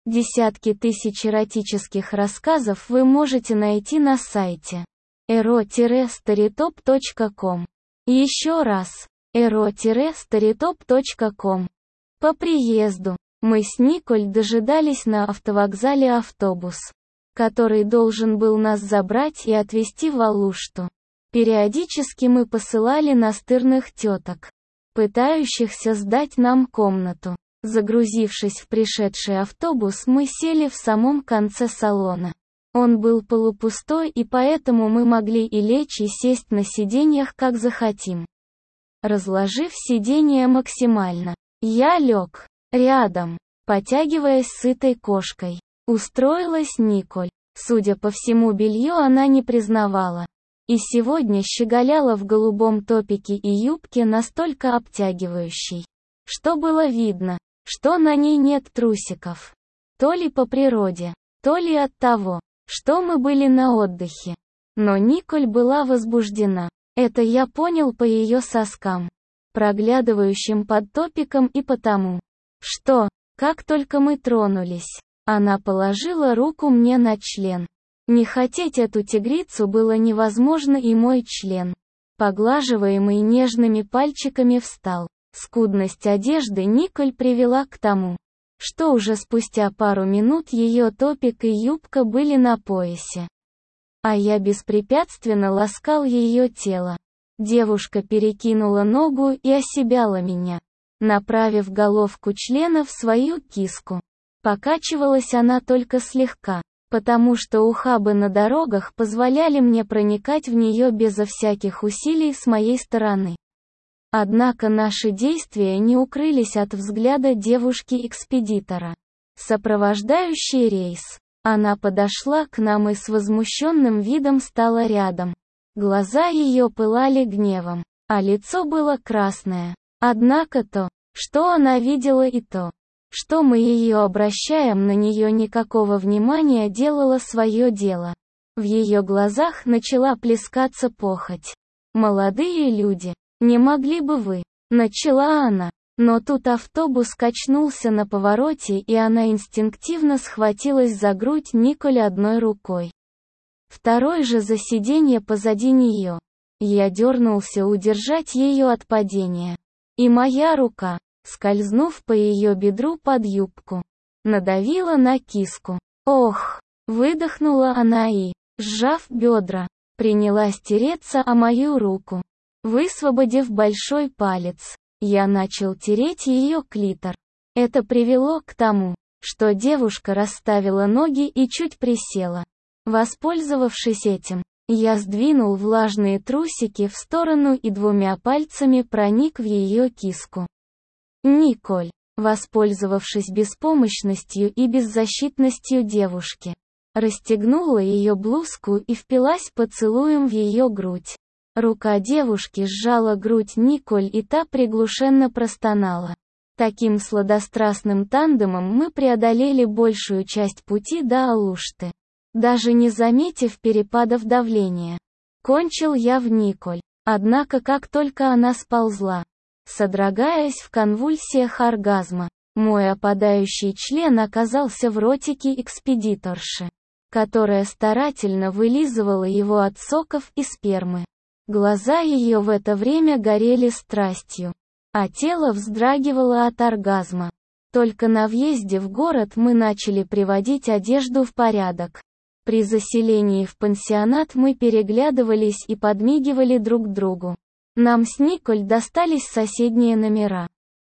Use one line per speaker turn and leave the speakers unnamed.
Десятки тысяч эротических рассказов вы можете найти на сайте ero-storytop.com. Еще раз, ero-storytop.com. По приезду, мы с Николь дожидались на автовокзале автобус, который должен был нас забрать и отвезти в Алушту. Периодически мы посылали настырных теток, пытающихся сдать нам комнату. Загрузившись в пришедший автобус, мы сели в самом конце салона. Он был полупустой, и поэтому мы могли и лечь, и сесть на сиденьях, как захотим. Разложив сиденье максимально, я лег рядом, потягиваясь сытой кошкой. Устроилась Николь. Судя по всему, белье она не признавала. И сегодня щеголяла в голубом топике и юбке настолько обтягивающей, что было видно, что на ней нет трусиков. То ли по природе, то ли от того, что мы были на отдыхе. Но Николь была возбуждена. Это я понял по ее соскам, проглядывающим под топиком, и потому, что, как только мы тронулись, она положила руку мне на член. Не хотеть эту тигрицу было невозможно, и мой член, поглаживаемый нежными пальчиками, встал. Скудность одежды Николь привела к тому, что уже спустя пару минут ее топик и юбка были на поясе. А я беспрепятственно ласкал ее тело. Девушка перекинула ногу и оседлала меня, направив головку члена в свою киску. Покачивалась она только слегка, потому что ухабы на дорогах позволяли мне проникать в нее безо всяких усилий с моей стороны. Однако наши действия не укрылись от взгляда девушки-экспедитора, сопровождающей рейс. Она подошла к нам и с возмущенным видом стала рядом. Глаза ее пылали гневом, а лицо было красное. Однако то, что она видела, и то, что мы ее обращаем на нее никакого внимания, делало свое дело. В ее глазах начала плескаться похоть. «Молодые люди, не могли бы вы?» — начала она. Но тут автобус качнулся на повороте, и она инстинктивно схватилась за грудь Николь одной рукой, второй же за сиденье позади нее. Я дернулся удержать ее от падения. И моя рука, скользнув по ее бедру под юбку, надавила на киску. «Ох!» — выдохнула она и, сжав бедра, принялась тереться о мою руку. Высвободив большой палец, я начал тереть ее клитор. Это привело к тому, что девушка расставила ноги и чуть присела. Воспользовавшись этим, я сдвинул влажные трусики в сторону и двумя пальцами проник в ее киску. Николь, воспользовавшись беспомощностью и беззащитностью девушки, расстегнула ее блузку и впилась поцелуем в ее грудь. Рука девушки сжала грудь Николь, и та приглушенно простонала. Таким сладострастным тандемом мы преодолели большую часть пути до Алушты, даже не заметив перепадов давления. Кончил я в Николь. Однако как только она сползла, содрогаясь в конвульсиях оргазма, мой опадающий член оказался в ротике экспедиторши, которая старательно вылизывала его от соков и спермы. Глаза ее в это время горели страстью, а тело вздрагивало от оргазма. Только на въезде в город мы начали приводить одежду в порядок. При заселении в пансионат мы переглядывались и подмигивали друг другу. Нам с Николь достались соседние номера.